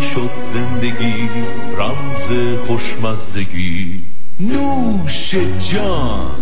شد زندگی رمز خوشمزگی. نوش جان.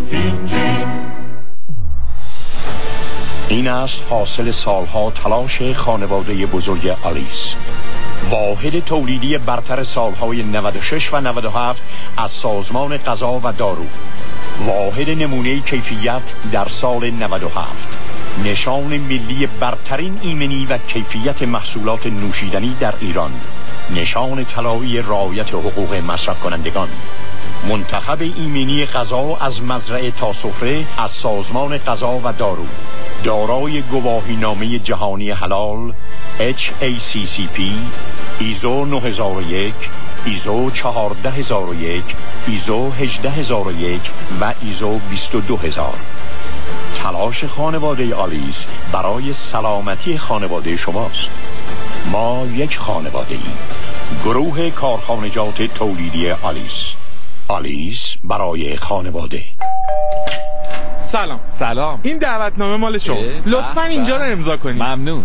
این است حاصل سالها تلاش خانواده بزرگ آلیس، واحد تولیدی برتر سالهای 96 و 97 از سازمان غذا و دارو، واحد نمونه کیفیت در سال 97، نشان ملی برترین ایمنی و کیفیت محصولات نوشیدنی در ایران، نشان طلایی رعایت حقوق مصرف کنندگان، منتخب ایمنی غذا از مزرعه تا سفره از سازمان غذا و دارو، دارای گواهینامه جهانی حلال HACCP، ایزو 9001، ایزو 14001، ایزو 18001 و ایزو 22000. تلاش خانواده آلیس برای سلامتی خانواده شماست. ما یک خانواده ایم. گروه کارخانجات تولیدی آلیس. آلیس برای خانواده. سلام. این دعوتنامه مال شماست. لطفاً اینجا رو امضا کنید. ممنون.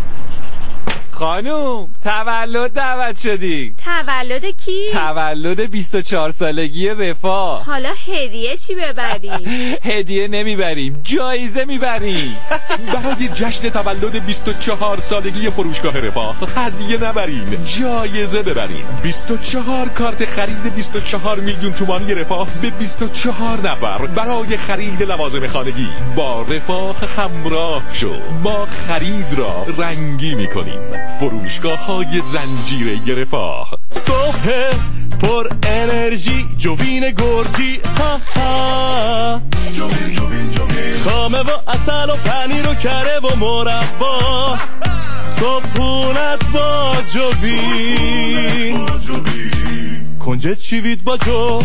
خانوم تولد دعوت شدی. تولد کی؟ تولد 24 سالگی رفاه. حالا هدیه چی ببریم؟ هدیه نمیبریم، جایزه میبریم. برای جشن تولد 24 سالگی فروشگاه رفاه هدیه نبرین، جایزه ببرین. 24 کارت خرید 24 میلیون تومانی رفاه به 24 نفر برای خرید لوازم خانگی. با رفاه همراه شو، ما خرید را رنگی میکنیم. فروشگاه‌های زنجیره رفاه. صبح پر انرژی جوین گرجی، ها ها. جوین خامه و عسل و پنیر و کره و مربا. صبحونت با جوین، کنجد چیوید با جو،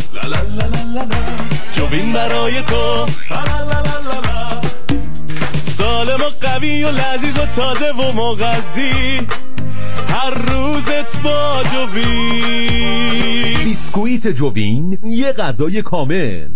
جوین برای تو. سالم و قوی و لذیذ و تازه و مغذی، هر روزت با جوین. بیسکویت جوین، یه غذای کامل.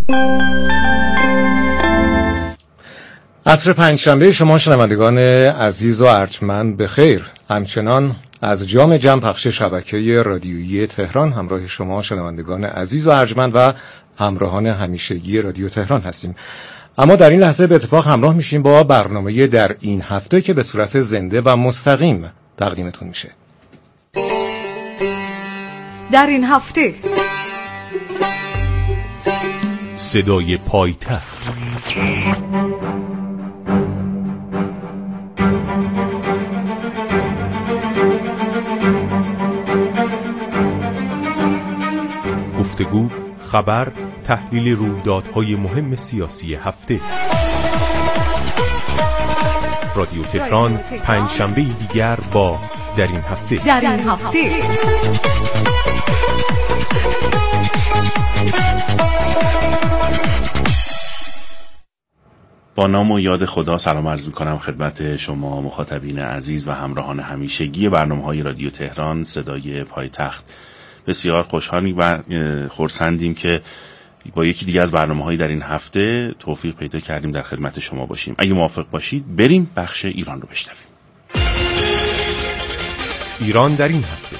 عصر پنجشنبه شما شنوندگان عزیز و ارجمند بخیر. همچنان از جام جم پخش شبکه رادیویی تهران همراه شما شنوندگان عزیز و ارجمند و همراهان همیشگی رادیو تهران هستیم. اما در این لحظه به اتفاق همراه میشیم با برنامه در این هفته که به صورت زنده و مستقیم تقدیمتون میشه. در این هفته صدای پایتخت. گفتگو، خبر، تحلیل رویدادهای مهم سیاسی هفته. رادیو تهران پنجشنبه دیگر با در این هفته. با نام و یاد خدا سلام عرض می‌کنم خدمت شما مخاطبین عزیز و همراهان همیشگی برنامه‌های رادیو تهران صدای پایتخت. بسیار خوشحالیم و خرسندیم که با یکی دیگه از برنامه‌های در این هفته توفیق پیدا کردیم در خدمت شما باشیم. اگه موافق باشید بریم بخش ایران رو بشنویم. ایران در این هفته.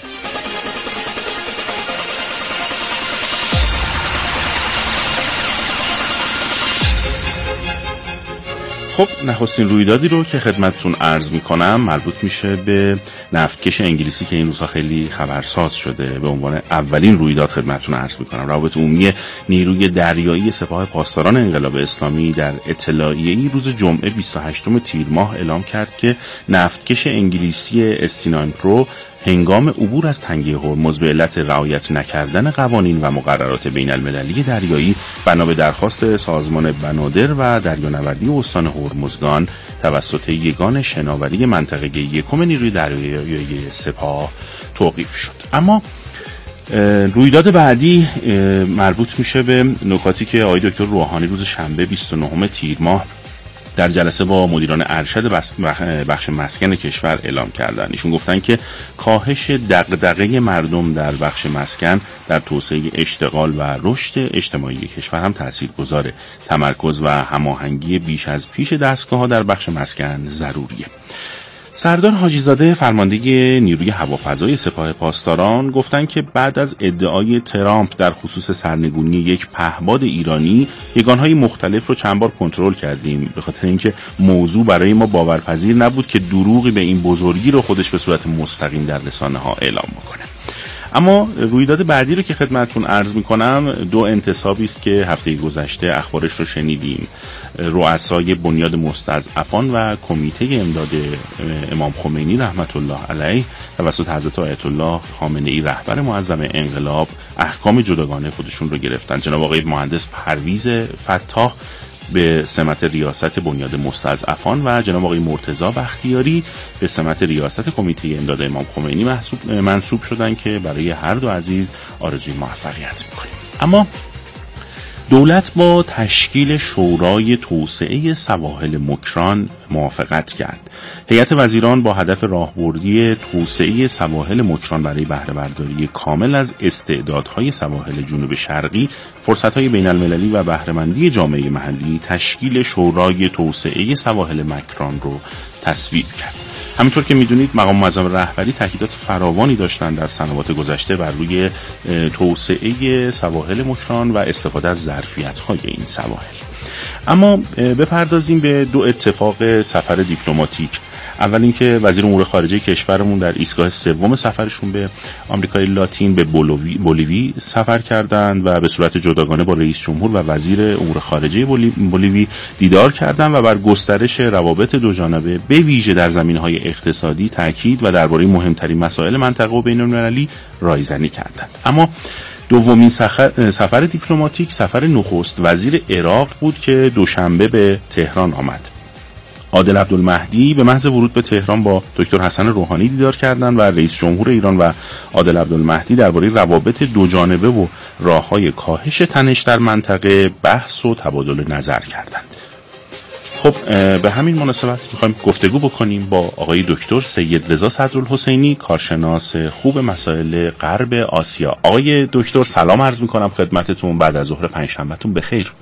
خب نخستین رویدادی رو که خدمتتون عرض میکنم مربوط میشه به نفتکش انگلیسی که این روزها خیلی خبرساز شده. به عنوان اولین رویداد خدمتتون عرض میکنم. روابط عمومی نیروی دریایی سپاه پاسداران انقلاب اسلامی در اطلاعیه‌ای روز جمعه 28 تیر ماه اعلام کرد که نفتکش انگلیسی S9 هنگام عبور از تنگه هرمز به علت رعایت نکردن قوانین و مقررات بین المللی دریایی بنا به درخواست سازمان بنادر و دریانوردی استان هرمزگان توسط یگان شناوری منطقه یکم نیروی دریایی سپاه توقیف شد. اما رویداد بعدی مربوط میشه به نکاتی که آقای دکتر روحانی روز شنبه 29 تیر ماه در جلسه با مدیران ارشد بخش مسکن کشور اعلام کردن. ایشون گفتن که کاهش دغدغه مردم در بخش مسکن در توسعه اشتغال و رشد اجتماعی کشور هم تاثیرگذاره. تمرکز و هماهنگی بیش از پیش دستگاه‌ها در بخش مسکن ضروریه. سردار حاجی‌زاده فرمانده نیروی هوافضای سپاه پاسداران گفتند که بعد از ادعای ترامپ در خصوص سرنگونی یک پهپاد ایرانی، یگانهای مختلف رو چند بار کنترل کردیم، به خاطر اینکه موضوع برای ما باورپذیر نبود که دروغی به این بزرگی رو خودش به صورت مستقیم در رسانه‌ها اعلام بکنه. اما رویداد بعدی رو که خدمتتون عرض می‌کنم، دو انتصابی است که هفته گذشته اخبارش رو شنیدیم. رؤسای بنیاد مستضعفان و کمیته امداد امام خمینی رحمت الله علیه توسط حضرت آیت الله خامنه‌ای رهبر معظم انقلاب احکام جداگانه خودشون رو گرفتن. جناب آقای مهندس پرویز فتاح به سمت ریاست بنیاد مستضعفان و جناب آقای مرتضی بختیاری به سمت ریاست کمیته امداد امام خمینی منصوب شدن که برای هر دو عزیز آرزوی موفقیت می‌کنیم. اما دولت با تشکیل شورای توسعه سواحل مکران موافقت کرد. هیئت وزیران با هدف راهبردی توسعه سواحل مکران برای بهره برداری کامل از استعدادهای سواحل جنوب شرقی، فرصت‌های بین‌المللی و بهره‌مندی جامعه محلی تشکیل شورای توسعه سواحل مکران رو تصویب کرد. همینطور که میدونید مقام معظم رهبری تاکیدات فراوانی داشتن در سنوات گذشته بر روی توسعه سواحل مکران و استفاده از ظرفیت‌های این سواحل. اما بپردازیم به دو اتفاق سفر دیپلماتیک. اول اینکه وزیر امور خارجه کشورمون در ایستگاه سوم سفرشون به آمریکای لاتین به بولیوی سفر کردند و به صورت جداگانه با رئیس جمهور و وزیر امور خارجه بولیوی دیدار کردند و بر گسترش روابط دو جانبه به ویژه در زمینه‌های اقتصادی تاکید و درباره مهمترین مسائل منطقه و بین‌المللی رایزنی کردند. اما دومین سفر دیپلماتیک سفر نخست وزیر عراق بود که دوشنبه به تهران آمد. عادل عبدالمهدی به محض ورود به تهران با دکتر حسن روحانی دیدار کردند و رئیس جمهور ایران و عادل عبدالمهدی درباره روابط دو جانبه و راه‌های کاهش تنش در منطقه بحث و تبادل نظر کردند. خب به همین مناسبت می‌خوایم گفتگو بکنیم با آقای دکتر سید رضا صدرالحسینی، کارشناس خوب مسائل غرب آسیا. آقای دکتر سلام عرض می‌کنم خدمتتون، بعد از ظهر پنجشنبه‌تون بخیر.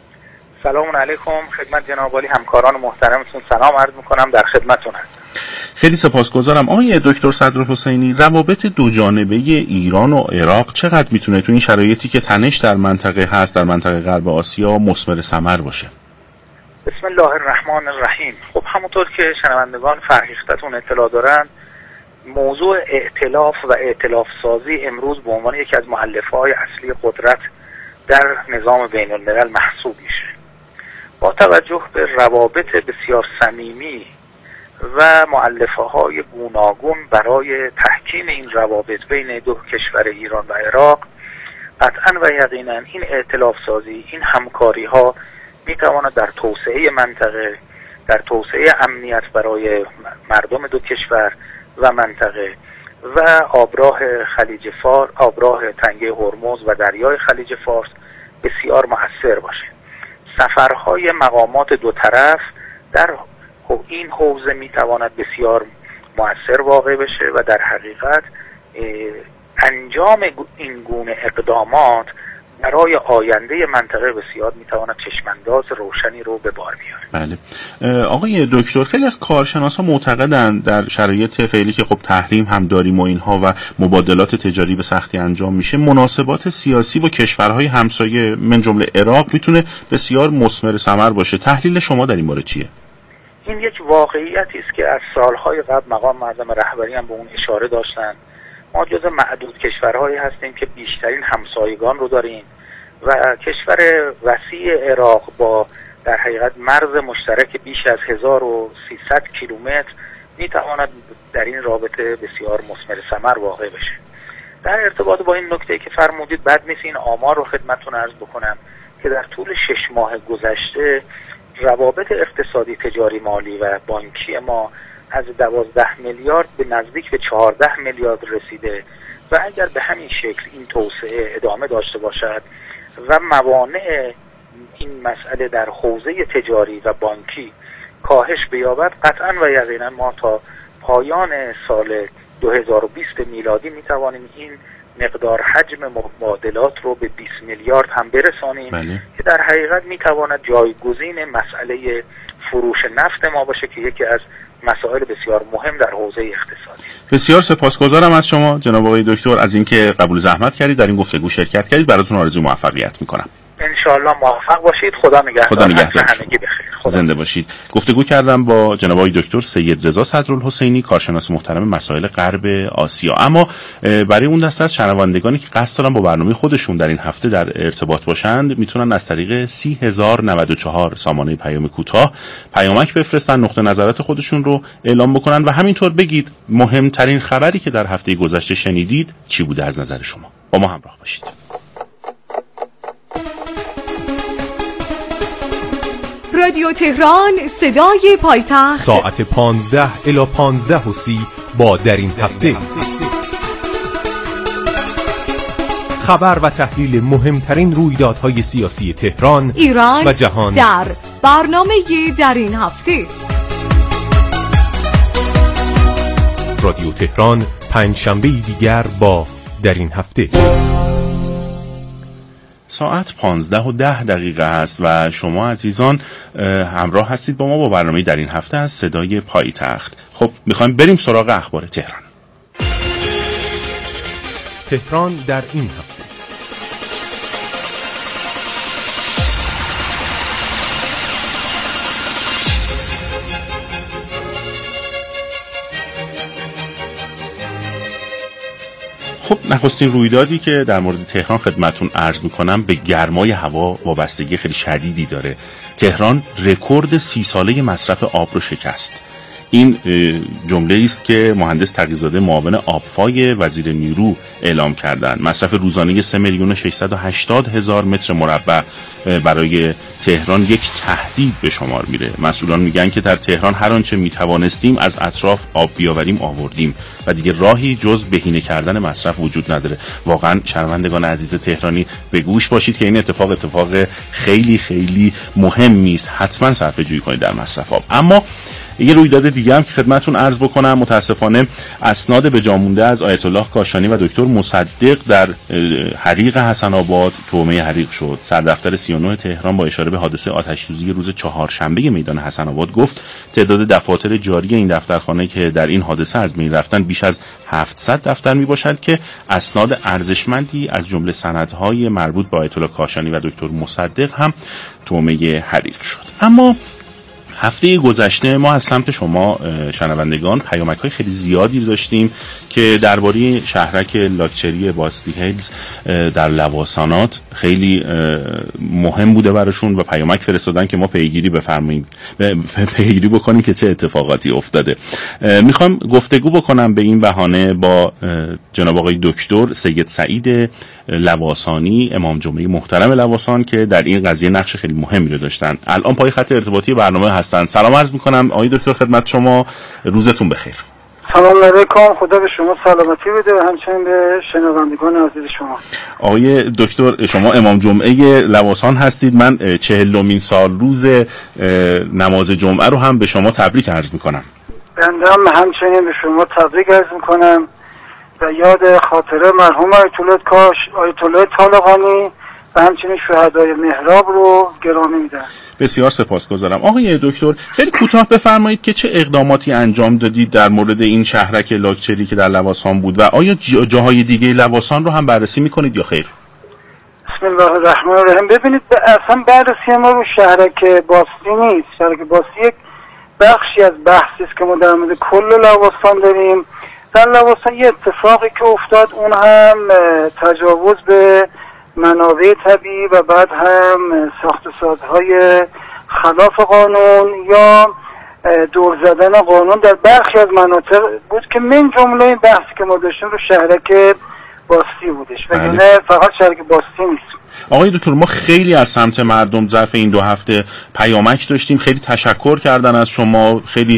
سلام علیکم خدمت جناب عالی همکاران محترمتون سلام عرض میکنم، در خدمتتون هستم. خیلی سپاسگزارم. آقای دکتر صدرالحسینی، روابط دو جانبه ایران و عراق چقدر میتونه تو این شرایطی که تنش در منطقه هست، در منطقه غرب آسیا، مثمر ثمر باشه؟ بسم الله الرحمن الرحیم. خب همونطور که شنوندگان فرهیختتون اطلاع دارن، موضوع ائتلاف و ائتلاف سازی امروز به عنوان یکی از مؤلفه‌های اصلی قدرت در نظام بین الملل محسوب میشه. با توجه به روابط بسیار صمیمی و مؤلفه‌های گوناگون برای تحکیم این روابط بین دو کشور ایران و عراق، قطعاً و یقیناً این ائتلاف سازی، این همکاری ها میتواند در توسعه منطقه، در توسعه امنیت برای مردم دو کشور و منطقه و آبراه خلیج فارس، آبراه تنگه هرمز و دریای خلیج فارس بسیار مؤثر باشه. سفرهای مقامات دو طرف در این حوزه میتواند بسیار مؤثر واقع بشه و در حقیقت انجام این گونه اقدامات برای آینده منطقه بسیار میتواند چشمانداز روشنی رو به بار بیاره. بله آقای دکتر، خیلی از کارشناسا معتقدند در شرایط فعلی که خب تحریم هم داریم و اینها و مبادلات تجاری به سختی انجام میشه، مناسبات سیاسی با کشورهای همسایه من جمله عراق میتونه بسیار مثمر ثمر باشه. تحلیل شما در این باره چیه؟ این یک واقعیتی است که از سالهای قبل مقام معظم رهبری هم به اون اشاره داشتن. ما جز معدود کشورهایی هستیم که بیشترین همسایگان رو داریم و کشور وسیع عراق با در حقیقت مرز مشترک بیش از 1300 کیلومتر میتواند در این رابطه بسیار مثمر ثمر واقع بشه. در ارتباط با این نکته که فرمودید، بد نیست این آمار رو خدمتتون عرض بکنم که در طول 6 ماه گذشته روابط اقتصادی، تجاری، مالی و بانکی ما از 12 میلیارد به نزدیک به 14 میلیارد رسیده و اگر به همین شکل این توسعه ادامه داشته باشد و موانع این مسئله در حوزه تجاری و بانکی کاهش بیابد، قطعا و یقینا ما تا پایان سال 2020 میلادی میتوانیم این مقدار حجم مبادلات رو به 20 میلیارد هم برسانیم. بله. که در حقیقت میتواند جایگزین مسئله فروش نفت ما باشه که یکی از مسائل بسیار مهم در حوزه اقتصادی. بسیار سپاسگزارم از شما جناب آقای دکتر از اینکه قبول زحمت کردید در این گفتگو شرکت کردید. براتون آرزوی موفقیت میکنم. انشاءالله موفق باشید. خدا نگهدار. همگی بخیر. زنده باشید. گفتگو کردم با جناب آقای دکتر سید رضا صدرالحسینی، کارشناس محترم مسائل غرب آسیا. اما برای اون دسته از شنوندگانی که قصد دارن با برنامه خودشون در این هفته در ارتباط باشند، میتونن از طریق 30094 سامانه پیام کوتاه پیامک بفرستن، نقطه نظرات خودشون رو اعلام بکنن و همینطور بگید مهمترین خبری که در هفته گذشته شنیدید چی بوده از نظر شما. با ما همراه باشید. رادیو تهران، صدای پایتخت، ساعت 15 الی 15:30 با در این هفته خبر و تحلیل مهمترین رویدادهای سیاسی تهران، ایران و جهان در برنامه در این هفته. رادیو تهران پنجشنبه دیگر با در این هفته. ساعت 15:10 است و شما عزیزان همراه هستید با ما با برنامه در این هفته از صدای پایتخت. خب میخوایم بریم سراغ اخبار تهران. تهران در این هفته. خب نخستین رویدادی که در مورد تهران خدمتون عرض میکنم به گرمای هوا وابستگی خیلی شدیدی داره. تهران رکورد 30 ساله مصرف آب رو شکست. این جمله است که مهندس تقی‌زاده معاون آبفای وزیر نیرو اعلام کردند. مصرف روزانه 3,680,000 متر مربع برای تهران یک تهدید به شمار میره. مسئولان میگن که در تهران هر آنچه میتوانستیم از اطراف آب بیاوریم آوردیم و دیگه راهی جز بهینه کردن مصرف وجود نداره. واقعا شنوندگان عزیز تهرانی به گوش باشید که این اتفاق خیلی خیلی مهمی است. حتما صرفه‌جویی کنید در مصرف آب. اما یه رویداد دیگه هم که خدمتتون عرض بکنم، متاسفانه اسناد به جا مونده از آیت الله کاشانی و دکتر مصدق در حریق حسن آباد تومه حریق شد. سردفتر 39 تهران با اشاره به حادثه آتش‌سوزی روز چهارشنبه میدان حسن آباد گفت تعداد دفاتر جاری این دفترخانه که در این حادثه از بین رفتن بیش از 700 دفتر میباشد که اسناد ارزشمندی از جمله سندهای مربوط به آیت الله کاشانی و دکتر مصدق هم تومه حریق شد. اما هفته گذشته ما از سمت شما شنوندگان پیامک‌های خیلی زیادی داشتیم که درباره شهرک لاکچری باستی هیلز در لواسانات خیلی مهم بوده براشون و پیامک فرستادن که ما پیگیری بکنیم که چه اتفاقاتی افتاده. میخوام گفتگو بکنم به این بهانه با جناب آقای دکتر سید سعید لواسانی، امام جمعه محترم لواسان، که در این قضیه نقش خیلی مهمی رو داشتن. الان پای خط ارتباطی برنامه هستن. سلام عرض میکنم آقای دکتر خدمت شما، روزتون بخیر. سلام علیکم، خدا به شما سلامتی بده و همچنین به شنوندگان عزیز شما. آقای دکتر شما امام جمعه لواسان هستید. من 40مین سال روز نماز جمعه رو هم به شما تبریک عرض میکنم. بنده هم همچنین به شما تبریک عرض میکنم و یاد خاطره مرحوم آیت الله طالقانی و همچنین شهدای محراب رو گرامی میدم. بسیار سپاسگزارم. آقای دکتر خیلی کوتاه بفرمایید که چه اقداماتی انجام دادید در مورد این شهرک لاکچری که در لواسان بود و آیا جاهای دیگه لواسان رو هم بررسی میکنید یا خیر؟ بسم الله الرحمن الرحیم. ببینید اصلا بررسی ما رو شهرک باستی نیست. شهرک باستی یک بخشی از بحثی است که ما در مورد کل لواسان داریم. در لواسان یه اتفاقی که افتاد اون هم تجاوز به منابع طبیعی و بعد هم ساخت سازهای خلاف قانون یا دور زدن قانون در برخی از مناطق بود که من جمله این بحثی که ما داشتیم رو شهرک باستی بودش و یعنی فقط شهرک باستی نیست. آقای دکتر ما خیلی از سمت مردم ظرف این 2 هفته پیامک داشتیم، خیلی تشکر کردن از شما، خیلی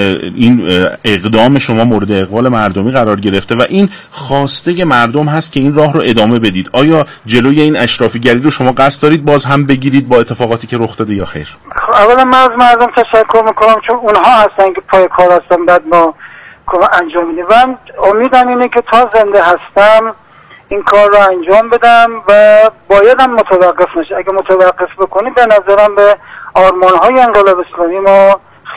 این اقدام شما مورد اقبال مردمی قرار گرفته و این خواسته مردم هست که این راه رو ادامه بدید. آیا جلوی این اشرافیگری رو شما قصد دارید باز هم بگیرید با اتفاقاتی که رخ داده یا خیر؟ اولا من از مردم تشکر میکنم چون اونها هستن که پای کار هستن بعد ما انجام میدیم و امیدم اینه که تا زنده هستم این کار رو انجام بدم و باید هم متوقف نشه. اگه متوقف بکنیم به نظرم به آرمان‌های انقلاب اسلامی ما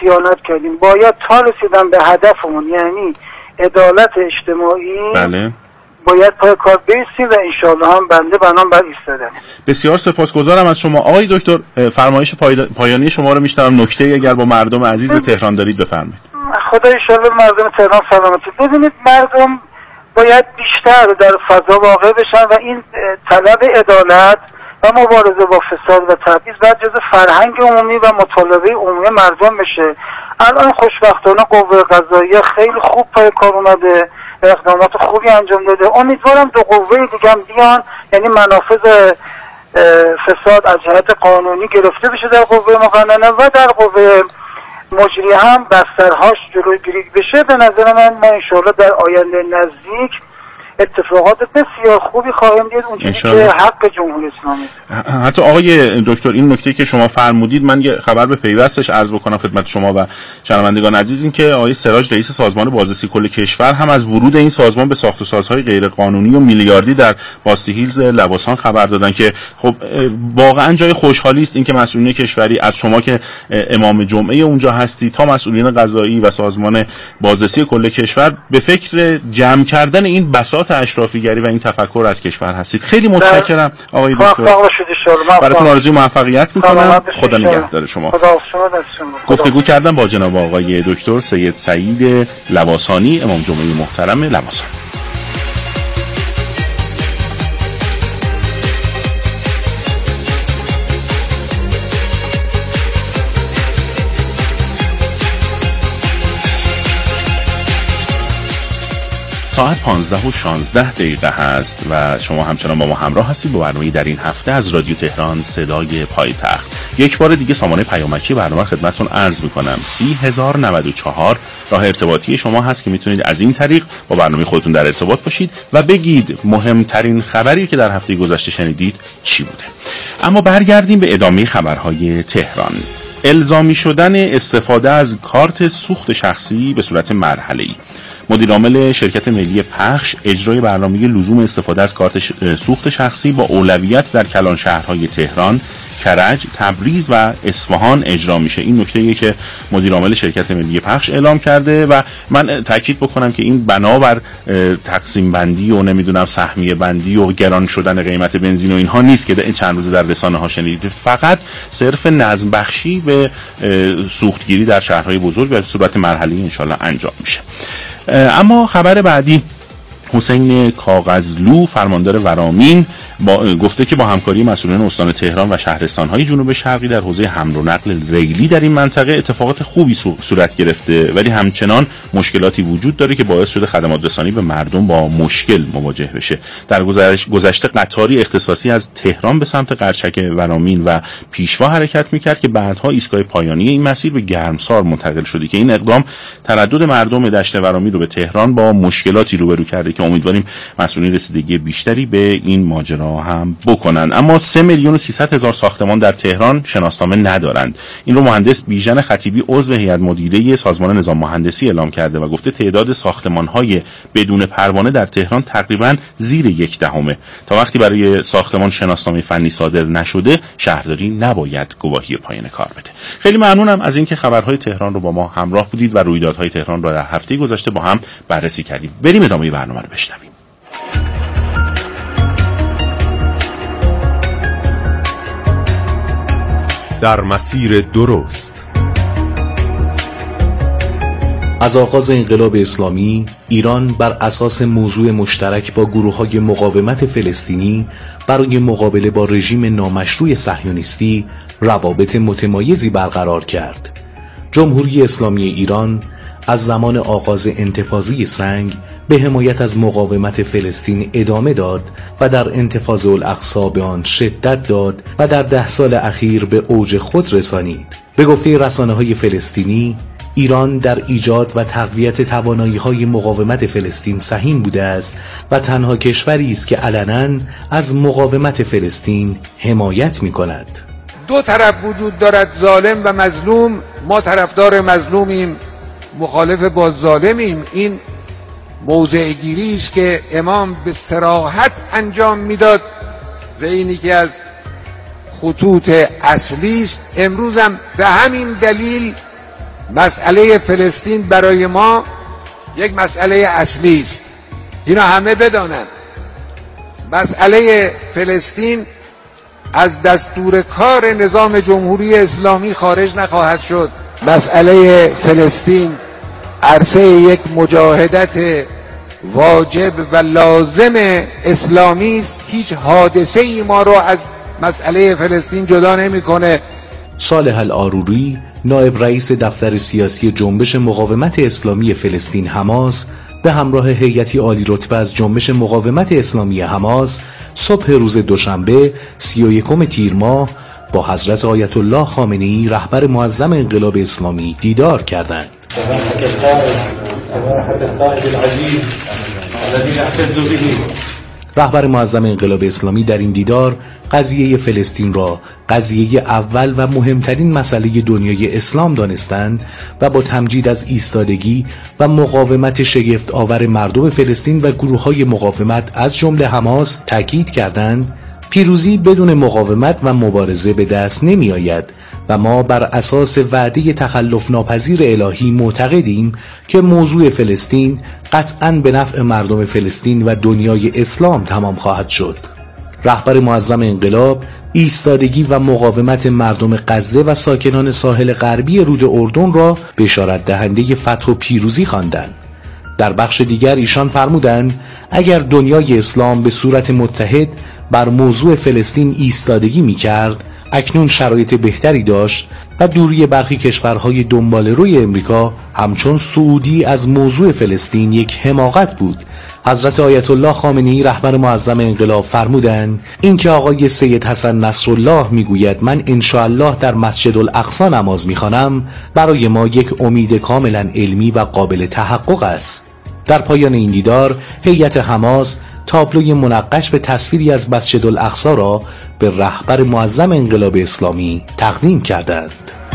خیانت کردیم. باید تا رسیدن به هدفمون یعنی عدالت اجتماعی بله باید پای کار بیستیم و انشاءالله هم بنده بنام بر ایستادن. بسیار سپاسگزارم از شما آقای دکتر. فرمایش پایانی شما رو میشنوم. نکته اگر با مردم عزیز تهران دارید بفرمایید. خدا انشاءالله مردم تهران سلامتی. ببینید مردم باید بیشتر در فضا واقع بشن و این طلب عدالت و مبارزه با فساد و تبعیض باید جز فرهنگ عمومی و مطالبه عمومی مردم بشه. الان خوشبختانه قوه قضاییه خیلی خوب پای کار اومده، اقدامات خوبی انجام داده. امیدوارم دو قوه دیگه هم بیان، یعنی منافذ فساد از جهت قانونی گرفته بشه در قوه مقننه و در قوه مجری هم بسترهاش جلوگیری بشه. به نظر من ما انشاءالله در آینده نزدیک اتفاقات بسیار خوبی خواهیم دید، اون چیزی که حق جمهوری اسلامی. حتی آقای دکتر این نکته که شما فرمودید من یه خبر به پیوستش عرض بکنم خدمت شما و شنوندگان عزیز، این که آقای سراج رئیس سازمان بازرسی کل کشور هم از ورود این سازمان به ساخت و سازهای غیر قانونی و میلیاردی در باستی هیلز لواسان خبر دادن که خب واقعا جای خوشحالی است اینکه مسئولین کشوری از شما که امام جمعه اونجا هستی تا مسئولین قضایی و سازمان بازرسی کل کشور به فکر جمع کردن این بساط اشرافیگری و این تفکر از کشور هستید. خیلی متشکرم آقای دکتر. براتون آرزوی موفقیت میکنم. خدا نگهدار شما. گفتگو کردم با جناب آقای دکتر سید سعید لواسانی، امام جمعه محترم لواسان. ساعت 15:16 هست و شما همچنان با ما همراه هستید با برنامه در این هفته از رادیو تهران صدای پایتخت. یک بار دیگه سامانه پیامکی برنامه خدمتتون عرض میکنم. 30094 راه ارتباطی شما هست که میتونید از این طریق با برنامه خودتون در ارتباط باشید و بگید مهمترین خبری که در هفته گذشته شنیدید چی بوده. اما برگردیم به ادامه خبرهای تهران. الزامی شدن استفاده از کارت سوخت شخصی به صورت مرحله‌ای. مدیرعامل شرکت ملی پخش اجرای برنامه لزوم استفاده از کارت سوخت شخصی با اولویت در کلان شهرهای تهران، کرج، تبریز و اصفهان اجرا میشه. این نکته‌ایه که مدیرعامل شرکت ملی پخش اعلام کرده و من تاکید بکنم که این بنابر تقسیم بندی و نمیدونم سهمیه بندی و گران شدن قیمت بنزین و اینها نیست که چند روز در رسانه‌ها شنیدید. فقط صرف نظم بخشی به سوختگیری در شهرهای بزرگ به صورت مرحله‌ای انشالله انجام میشه. اما خبر بعدی، حسین کاغذلو فرماندار ورامین گفته که با همکاری مسئولین استان تهران و شهرستان‌های جنوب شرقی در حوزه حمل و نقل ریلی در این منطقه اتفاقات خوبی صورت گرفته، ولی همچنان مشکلاتی وجود داره که باعث شده خدمات رسانی به مردم با مشکل مواجه بشه. در گذشته قطاری اختصاصی از تهران به سمت قرچک ورامین و پیشوا حرکت میکرد که بعدها ایستگاه پایانی این مسیر به گرمسار منتقل شده که این اقدام تردد مردم دشت ورامین رو به تهران با مشکلاتی روبرو کرده که امیدواریم مسئولین رسیدگی بیشتری به این ماجرا هم بکنن. اما 3,300,000 ساختمان در تهران شناسنامه ندارند. این رو مهندس بیژن خطیبی عضو هیئت مدیره سازمان نظام مهندسی اعلام کرده و گفته تعداد ساختمان‌های بدون پروانه در تهران تقریباً زیر 1/10. تا وقتی برای ساختمان شناسنامه فنی صادر نشده شهرداری نباید گواهی پایان کار بده. خیلی ممنونم از اینکه خبرهای تهران رو با ما همراه بودید و رویدادهای تهران رو در هفته گذشته با هم بررسی کردیم. بریم ادامه برنامه رو بشنویم. در مسیر درست. از آغاز انقلاب اسلامی ایران بر اساس موضوع مشترک با گروه‌های مقاومت فلسطینی برای مقابله با رژیم نامشروع صهیونیستی روابط متمایزی برقرار کرد. جمهوری اسلامی ایران از زمان آغاز انتفاضه سنگ به حمایت از مقاومت فلسطین ادامه داد و در انتفاضه الاقصی به آن شدت داد و در 10 سال اخیر به اوج خود رسانید. به گفته رسانه‌های فلسطینی، ایران در ایجاد و تقویت توانایی‌های مقاومت فلسطین سهیم بوده است و تنها کشوری است که علناً از مقاومت فلسطین حمایت می‌کند. دو طرف وجود دارد، ظالم و مظلوم. ما طرفدار مظلومیم، مخالف با ظالمیم. این موضع گیری است که امام به صراحت انجام میداد و اینی که از خطوط اصلی است. امروز هم به همین دلیل مسئله فلسطین برای ما یک مسئله اصلی است. اینا همه بدانند. مسئله فلسطین از دستور کار نظام جمهوری اسلامی خارج نخواهد شد. مسئله فلسطین عرصه یک مجاهدت واجب و لازم اسلامی است. هیچ حادثه ای ما رو از مسئله فلسطین جدا نمی‌کنه. صالح العاروری، نایب رئیس دفتر سیاسی جنبش مقاومت اسلامی فلسطین حماس، به همراه هیئتی عالی رتبه از جنبش مقاومت اسلامی حماس صبح روز دوشنبه 31 تیر ماه با حضرت آیت الله خامنه‌ای رهبر معظم انقلاب اسلامی دیدار کردند. رهبر معظم انقلاب اسلامی در این دیدار قضیه فلسطین را قضیه اول و مهمترین مسئله دنیای اسلام دانستند و با تمجید از ایستادگی و مقاومت شگفت آور مردم فلسطین و گروه‌های مقاومت از جمله حماس تاکید کردند پیروزی بدون مقاومت و مبارزه به دست نمی آید و ما بر اساس وعده تخلف ناپذیر الهی معتقدیم که موضوع فلسطین قطعاً به نفع مردم فلسطین و دنیای اسلام تمام خواهد شد. رهبر معظم انقلاب ایستادگی و مقاومت مردم غزه و ساکنان ساحل غربی رود اردن را بشارت دهنده فتح و پیروزی خواندند. در بخش دیگر ایشان فرمودند اگر دنیای اسلام به صورت متحد بر موضوع فلسطین ایستادگی می‌کرد، اکنون شرایط بهتری داشت و دوری برخی کشورهای دنبال روی امریکا همچون سعودی از موضوع فلسطین یک حماقت بود. حضرت آیت الله خامنه‌ای رهبر معظم انقلاب فرمودند اینکه آقای سید حسن نصرالله میگوید من انشاءالله در مسجد الاقصی نماز میخوانم برای ما یک امید کاملا علمی و قابل تحقق است. در پایان این دیدار هیئت حماس تابلوی منقش به تصویری از مسجد الاقصی را به رهبر معظم انقلاب اسلامی تقدیم کردند.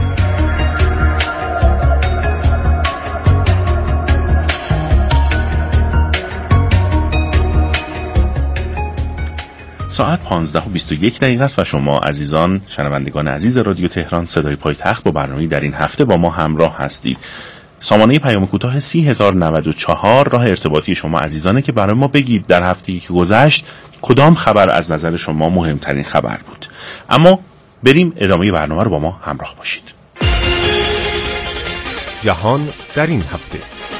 ساعت 15:21 است و شما عزیزان شنوندگان عزیز رادیو تهران صدای پایتخت با برنامه در این هفته با ما همراه هستید. سامانه پیام کوتاه 30094 راه ارتباطی شما عزیزانه که برای ما بگید در هفته‌ای که گذشت کدام خبر از نظر شما مهمترین خبر بود. اما بریم ادامه برنامه رو با ما همراه باشید. جهان در این هفته.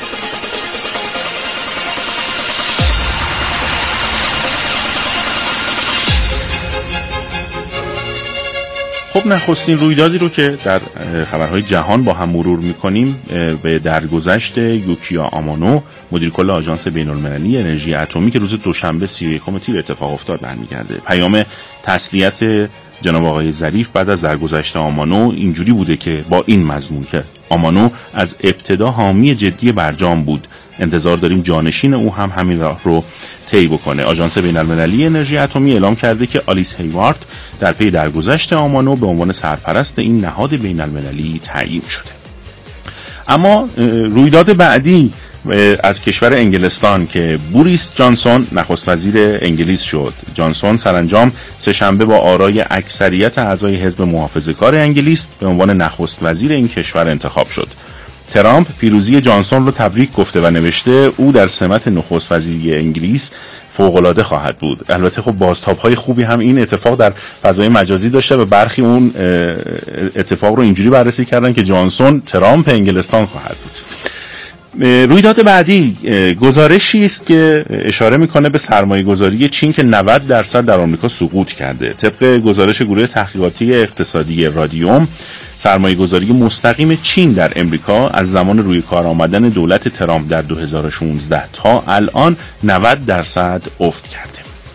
خب نخستین رویدادی رو که در خبرهای جهان با هم مرور می‌کنیم به درگذشت یوکیا آمانو مدیر کل آژانس بین‌المللی انرژی اتمی که روز دوشنبه 31 تیر اتفاق افتاد برمیگرده. پیام تسلیت جناب آقای ظریف بعد از درگذشت آمانو اینجوری بوده که با این مضمون که آمانو از ابتدا حامی جدی برجام بود، انتظار داریم جانشین او هم همین راه رو طی بکنه. آژانس بین‌المللی انرژی اتمی اعلام کرده که آلیس هیوارد در پی درگذشت آمانو به عنوان سرپرست این نهاد بین‌المللی تعیین شده. اما رویداد بعدی از کشور انگلستان که بوریس جانسون نخست وزیر انگلیس شد. جانسون سرانجام سه‌شنبه با آرای اکثریت اعضای حزب محافظه‌کار انگلیس به عنوان نخست وزیر این کشور انتخاب شد. ترامپ پیروزی جانسون رو تبریک گفته و نوشته او در سمت نخست وزیری انگلیس فوق‌العاده خواهد بود. البته خب بازتاب‌های خوبی هم این اتفاق در فضای مجازی داشته و برخی اون اتفاق رو اینجوری بررسی کردن که جانسون ترامپ انگلستان خواهد بود. رویداد بعدی گزارشی است که اشاره میکنه به سرمایه‌گذاری چین که 90% در آمریکا سقوط کرده. طبق گزارش گروه تحقیقاتی اقتصادی رادیوم، سرمایه‌گذاری مستقیم چین در امریکا از زمان روی کار آمدن دولت ترامپ در 2016 تا الان 90% افت کرده.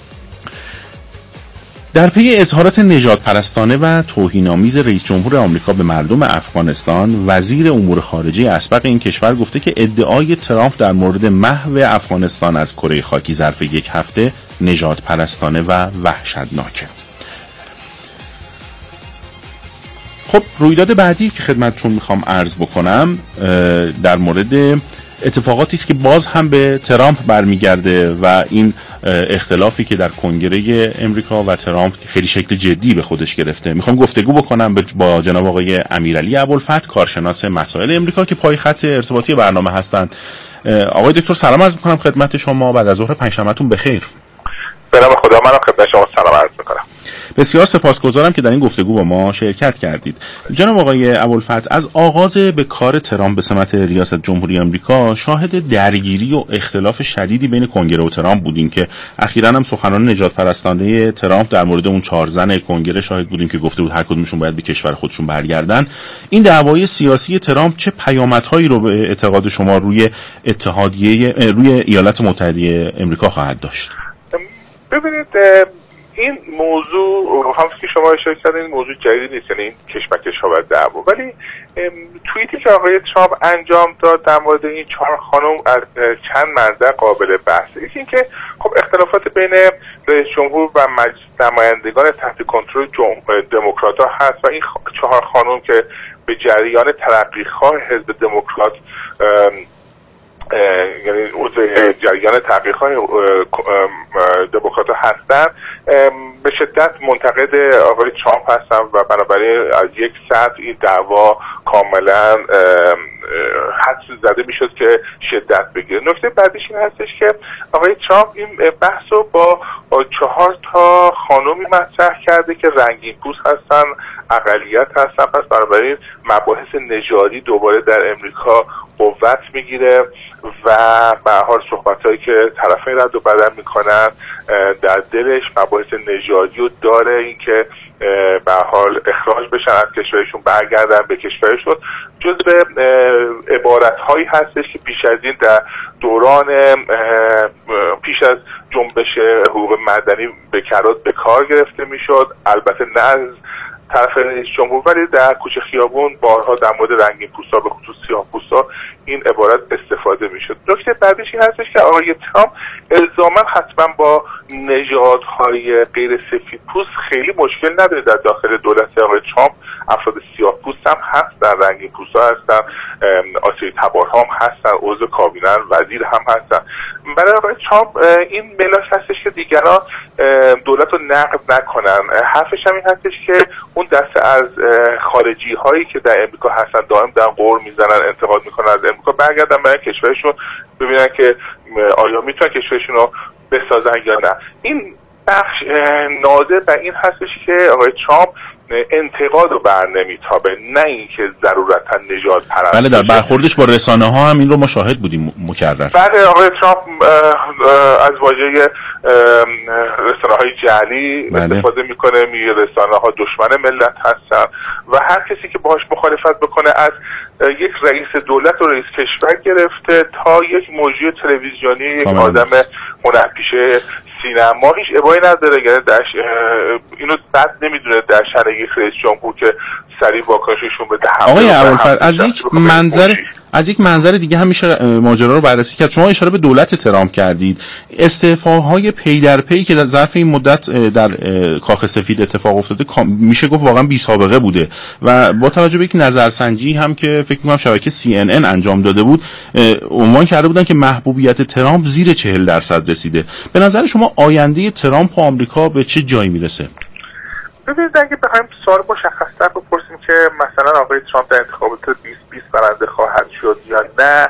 در پی اظهارات نژادپرستانه و توهین‌آمیز رئیس جمهور آمریکا به مردم افغانستان، وزیر امور خارجه اسبق این کشور گفته که ادعای ترامپ در مورد محو افغانستان از کره خاکی ظرف یک هفته نژادپرستانه و وحشتناکه. خب رویداد بعدی که خدمتتون میخوام عرض بکنم در مورد اتفاقاتی است که باز هم به ترامپ برمیگرده و این اختلافی که در کنگره امریکا و ترامپ خیلی شکل جدی به خودش گرفته. میخوام گفتگو بکنم با جناب آقای امیرعلی ابوالفتح، کارشناس مسائل امریکا که پای خط ارتباطی برنامه هستند. آقای دکتر سلام عرض میکنم خدمت شما، بعد از ظهر پنجشنبهتون بخیر. به نام خدا، منم خدمت شما سلام عرض میکنم. بسیار سپاسگزارم که در این گفتگو با ما شرکت کردید. جناب آقای ابوالفتح، از آغاز به کار ترامپ به سمت ریاست جمهوری آمریکا شاهد درگیری و اختلاف شدیدی بین کنگره و ترامپ بودیم که اخیراً هم سخنان نجات پرستانه ترامپ در مورد اون 4 زن کنگره شاهد بودیم که گفته بود هر کدومشون باید به کشور خودشون برگردن. این دعوای سیاسی ترامپ چه پیامدهایی رو به اعتقاد شما روی ایالات متحده آمریکا خواهد داشت؟ ببینید، این موضوع همونطور که شما اشاره کردین موضوع جدید نیست، یعنی این کشمکش ها و دعوا، ولی توییتی که آقای ترامپ انجام داد در مورد این 4 خانم از چند منظر قابل بحثه. یکی اینکه خب اختلافات بین رئیس جمهور و مجلس نمایندگان تحت کنترل دموکرات‌ها هست و این 4 خانم که به جریان ترقیخواه حزب دموکرات یعنی جریان تحقیق‌های دموکرات‌ها هستن به شدت منتقد آقای ترامپ هستن و بنابراین از یک سطح این دعوا کاملا حدس زده میشد که شدت بگیره. نکته بعدیش این هستش که آقای ترامپ این بحث رو با 4 تا خانومی مطرح کرده که رنگین پوست هستن، اقلیت هستن، پس بنابراین مباحث نژادی دوباره در امریکا قوت میگیره و به هر حال صحبتایی که طرفین رد و بدل میکنن در دلش مباحث نژادی رو داره، اینکه به هر حال اخراج بشن از کشورشون، برگردن به کشورشون. جزء عبارت هایی هستش که پیش از این در دوران پیش از جنبش حقوق مدنی به کار گرفته میشد، البته نه از طرف رئیس جمهور، ولی در کوچه خیابون بارها در مورد رنگین پوستا به خصوص سیاه پوستا این عبارت استفاده میشد. نکته بعدیش این هستش که آقای ترامپ الزاما حتما با نژادهای غیر سفید پوست خیلی مشکل نداره. در داخل دولت آقای ترامپ افراد سیاه پوست هم هستن، رنگین پوستا هستن، آسیایی تبارها هم هستن، عضو کابینه وزیر هم هستن. برای آقای ترامپ این ملاک هستش که دیگران دولت رو نقد نکنن. حرفش هم این هستش که اون دسته از خارجی هایی که در امریکا هستن دائم دارن قور میزنن، انتقاد میکنن از امریکا، برگردن برای کشورشون ببینن که آیا میتونن کشورشون رو بسازن یا نه. این بخش ناظر بر این هستش که آقای ترامپ انتقاد رو بر نمیتابه، نه اینکه ضرورتا نژاد پرست. بله، در برخوردش با رسانه ها هم این رو ما شاهد بودیم مکرر. بله، آقای ترامپ از واژه رسانه های جعلی استفاده میکنه، میگه رسانه ها دشمن ملت هستن و هر کسی که باهاش مخالفت بکنه، از یک رئیس دولت و رئیس کشور گرفته تا یک مجری تلویزیونی، یک آدم هنرپیشه سینما، هیچ ابایی نداره. یعنی اینو بد نمیدونه در شأن یک رئیس جمهور که سریع واکنششون بده. آقای ابوالفضل، از یک منظر دیگه هم میشه ماجرا رو بررسی کرد. شما اشاره به دولت ترامپ کردید. استعفاهای پی در پی که در ظرف این مدت در کاخ سفید اتفاق افتاده میشه گفت واقعا بی سابقه بوده و با توجه به یک نظرسنجی هم که فکر می‌کنم شبکه CNN انجام داده بود، عنوان کرده بودن که محبوبیت ترامپ زیر 40% رسیده. به نظر شما آینده ترامپ و آمریکا به چه جایی میرسه؟ ببینید، اگه بخوایم سوال مشخص‌تر بپرسیم که مثلا آقای ترامپ در انتخابات 2020 برنده خواهد شد یا نه،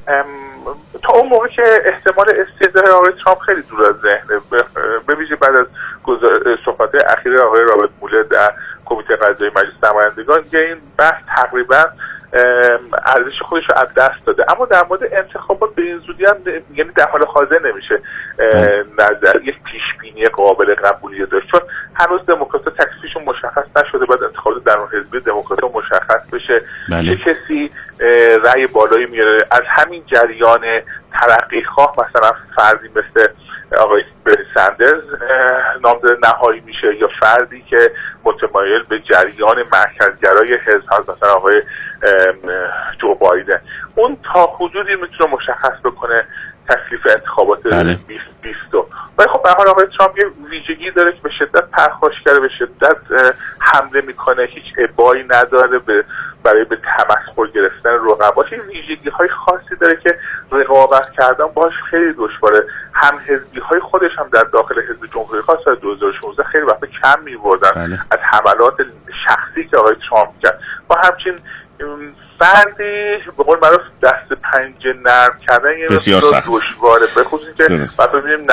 تا اون موقع که احتمال استعفای آقای ترامپ خیلی دور از ذهنه، به ویژه بعد از صحبت اخیر آقای رابرت مولر در کمیته قضایی مجلس نمایندگان که این بحث تقریبا ارزش خودش رو از دست داده. اما در مورد انتخابات به این زودی هم یعنی در حال حاضر نمیشه نظر یک پیش بینی قابل قبولی داشت، چون هنوز دموکرات‌ها تکلیفشون مشخص نشده. بعد انتخابات درون حزبی دموکرات‌ها مشخص بشه چه کسی رأی بالایی میاره. از همین جریان ترقیخواه مثلا فردی مثل آقای سندرز نامزد نهایی میشه یا فردی که متمایل به جریان مرکزگرای حزب هست مثلا آقای جو بایدن. اون تا حدودی میتونه مشخص بکنه تکلیف انتخابات 2020. ولی خب به هر حال آقای ترامپ یه ویژگی داره که به شدت پرخاشگره، به شدت حمله میکنه، هیچ ابایی نداره به برای به تمسخر گرفتن رقباش این ویژگی‌های خاصی داره که رقابت کردن باش خیلی دشواره. هم حزبی‌های خودش هم در داخل حزب جمهوری خواست سال 2016 خیلی وقت کم می‌بردن از حملات شخصی که آقای ترامپ کرد. و همچنین فردی به قول معروف دست پنجه نرم کردن یه بسیار سخت دشواره، به خصوص که بعد ببینیم